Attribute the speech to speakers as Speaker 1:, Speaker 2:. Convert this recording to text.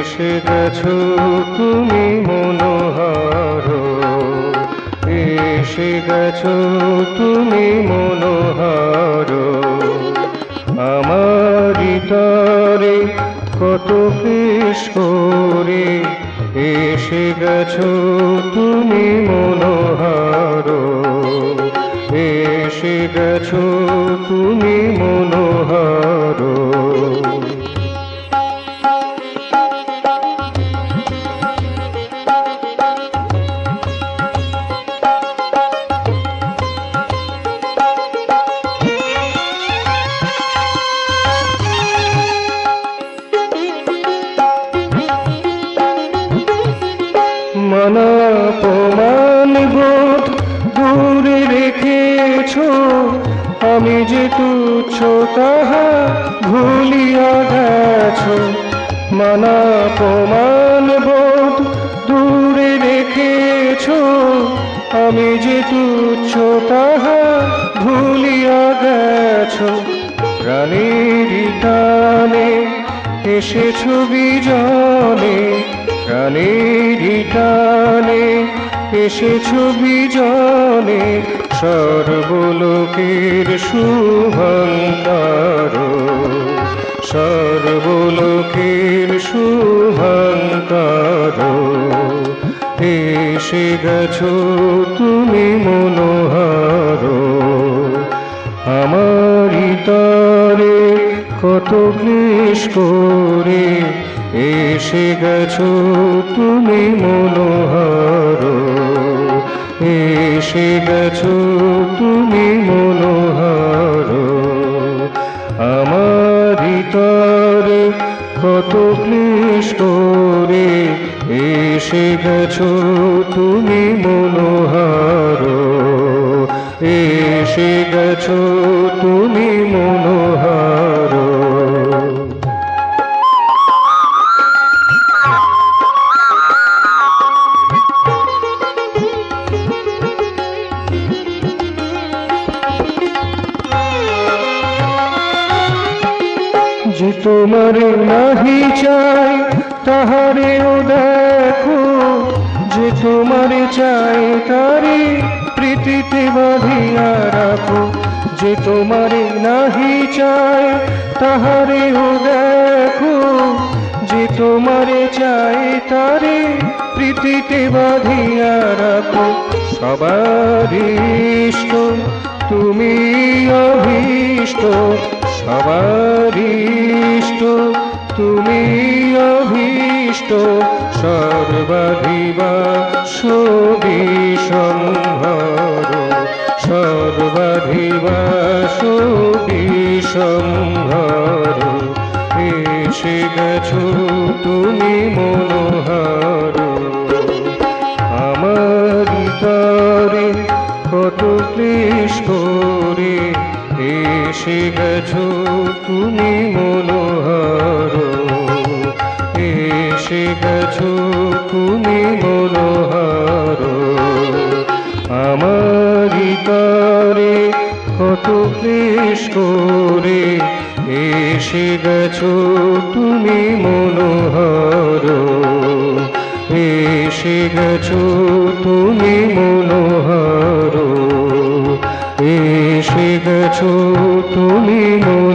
Speaker 1: এসে গেছো তুমি মনোহর, এসে গেছো তুমি মনোহর। আমার তরে কত ক্লেশ করে এসে গেছো তুমি মনোহর, এসে গেছো তুমি মনোহর। মানাপমান বোধ দূরে রেখেছো, আমি যে তুচ্ছ তাহা ভুলিয়া গেছো। মানাপমান বোধ দূরে রেখেছো, আমি যে তুচ্ছ তাহা ভুলিয়া গেছো। প্রাণের টানে এসেছো বিজনে, প্রাণের টানে এসেছো বিজনে। সর্বলোকের শুভঙ্কর, সর্বলোকের শুভঙ্কর। এসে গেছো তুমি মনোহর, আমার তরে কত ক্লেশ করে এসে গেছো তুমি মনোহর, এসে গেছো তুমি মনোহর। আমার তরে কত ক্লেশ করে এসে গেছো তুমি মনোহর, এসে গেছো তুমি মনোহর। যে তোমারে নাহি চাই তাহারেও দেখো, যে তোমারে চাই তারে প্রীতিতে বাঁধিয়া রাখো। যে তোমারে নাহি চাই তাহারেও দেখো, যে তোমারে চাই তারে প্রীতিতে বাঁধিয়া রাখো। সবার ইষ্ট তুমি অভীষ্ট, সবার ইষ্ট তুমি অভীষ্ট। সর্বাধিবা সুবিসম্ভর, সর্বাধিবা সুবিসম্ভর। এসে গেছো তুমি মনোহর, আমার তরে কত ক্লেশ করে এসে গেছো তুমি মনোহর, এসে গেছো তুমি মনোহর। আমার তরে কত ক্লেশ করে এসে গেছো তুমি মনোহর, এসে গেছো তুমি মনোহর, এসে গেছো তুমি।